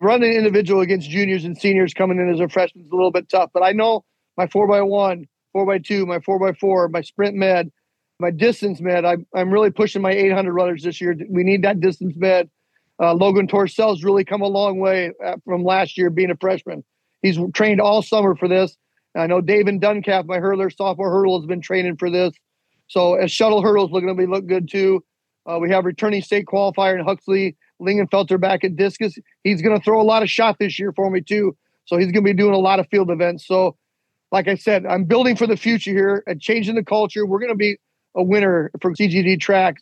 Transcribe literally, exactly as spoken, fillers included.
running individual against juniors and seniors coming in as a freshman is a little bit tough. But I know my four by one, four by two, my four by four, my sprint med, my distance med. I'm I'm really pushing my eight hundred runners this year. We need that distance med. Uh, Logan Torcell's really come a long way from last year being a freshman. He's trained all summer for this. I know David Duncalf, my hurdler, sophomore hurdle, has been training for this. So as shuttle hurdles looking to be look good too. Uh, we have returning state qualifier in Huxley Lingenfelter back at discus. He's going to throw a lot of shot this year for me too. So he's going to be doing a lot of field events. So like I said, I'm building for the future here and changing the culture. We're going to be a winner for C G D track